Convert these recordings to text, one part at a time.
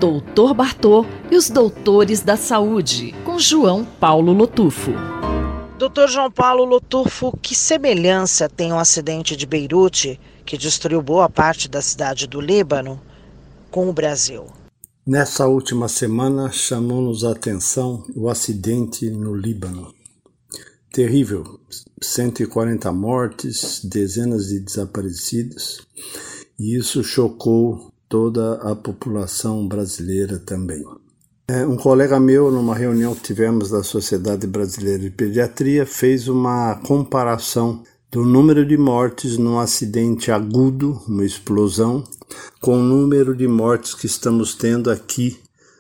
Doutor Bartô e os Doutores da Saúde, com João Paulo Lotufo. Doutor João Paulo Lotufo, que semelhança tem o acidente de Beirute, que destruiu boa parte da cidade do Líbano, com o Brasil? Nessa última semana chamou-nos a atenção o acidente no Líbano. Terrível, 140 mortes, dezenas de desaparecidos, e isso chocou toda a população brasileira também. Um colega meu, numa reunião que tivemos da Sociedade Brasileira de Pediatria, fez uma comparação do número de mortes num acidente agudo, uma explosão, com o número de mortes que estamos tendo aqui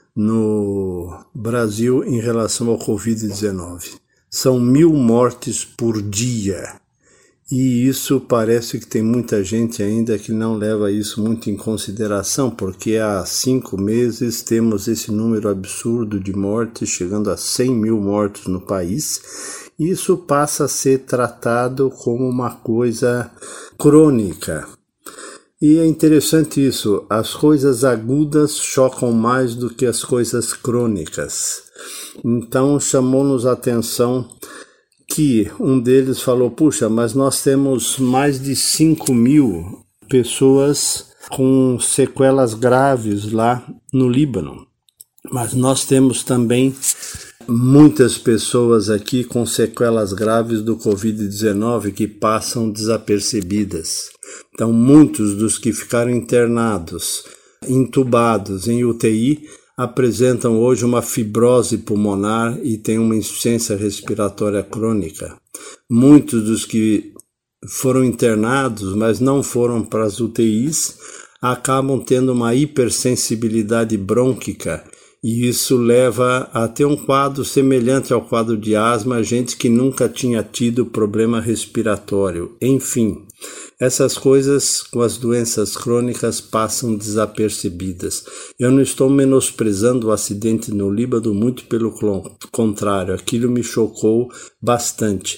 no Brasil em relação ao Covid-19. São 1.000 mortes por dia. E isso parece que tem muita gente ainda que não leva isso muito em consideração, porque há 5 meses temos esse número absurdo de mortes, chegando a 100.000 mortos no país. Isso passa a ser tratado como uma coisa crônica. E é interessante isso, as coisas agudas chocam mais do que as coisas crônicas. Então chamou-nos a atenção que um deles falou, puxa, mas nós temos mais de 5.000 pessoas com sequelas graves lá no Líbano. Mas nós temos também muitas pessoas aqui com sequelas graves do Covid-19 que passam desapercebidas. Então, muitos dos que ficaram internados, intubados em UTI, apresentam hoje uma fibrose pulmonar e têm uma insuficiência respiratória crônica. Muitos dos que foram internados, mas não foram para as UTIs, acabam tendo uma hipersensibilidade brônquica, e isso leva a ter um quadro semelhante ao quadro de asma, gente que nunca tinha tido problema respiratório. Enfim, essas coisas com as doenças crônicas passam desapercebidas. Eu não estou menosprezando o acidente no Líbano, muito pelo contrário, aquilo me chocou bastante.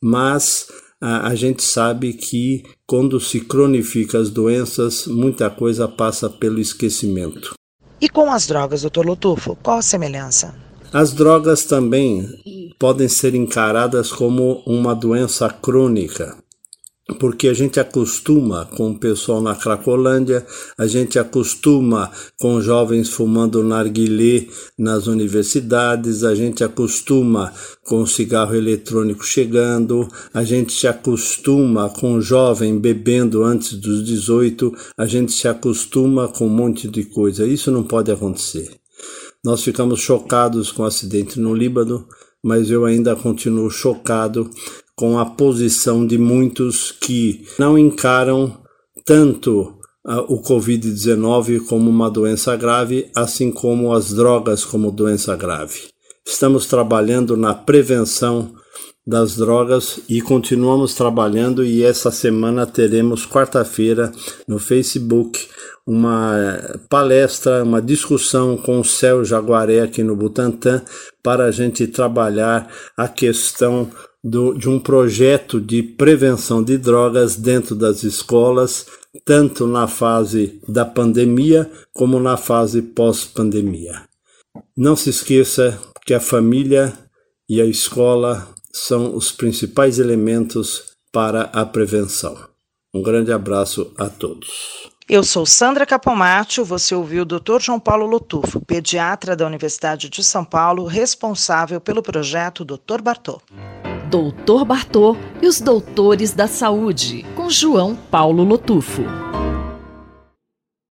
Mas a gente sabe que quando se cronifica as doenças, muita coisa passa pelo esquecimento. E com as drogas, doutor Lotufo, qual a semelhança? As drogas também podem ser encaradas como uma doença crônica, porque a gente acostuma com o pessoal na Cracolândia, a gente acostuma com jovens fumando narguilé nas universidades, a gente acostuma com o cigarro eletrônico chegando, a gente se acostuma com o jovem bebendo antes dos 18, a gente se acostuma com um monte de coisa. Isso não pode acontecer. Nós ficamos chocados com o acidente no Líbano, mas eu ainda continuo chocado com a posição de muitos que não encaram tanto o Covid-19 como uma doença grave, assim como as drogas como doença grave. Estamos trabalhando na prevenção das drogas e continuamos trabalhando, e essa semana teremos quarta-feira no Facebook uma palestra, uma discussão com o Céu Jaguaré aqui no Butantã para a gente trabalhar a questão de um projeto de prevenção de drogas dentro das escolas, tanto na fase da pandemia como na fase pós-pandemia. Não se esqueça que a família e a escola são os principais elementos para a prevenção. Um grande abraço a todos. Eu sou Sandra Capomatto, você ouviu o Dr. João Paulo Lotufo, pediatra da Universidade de São Paulo, responsável pelo projeto Dr. Bartô. Doutor Bartô e os Doutores da Saúde, com João Paulo Lotufo.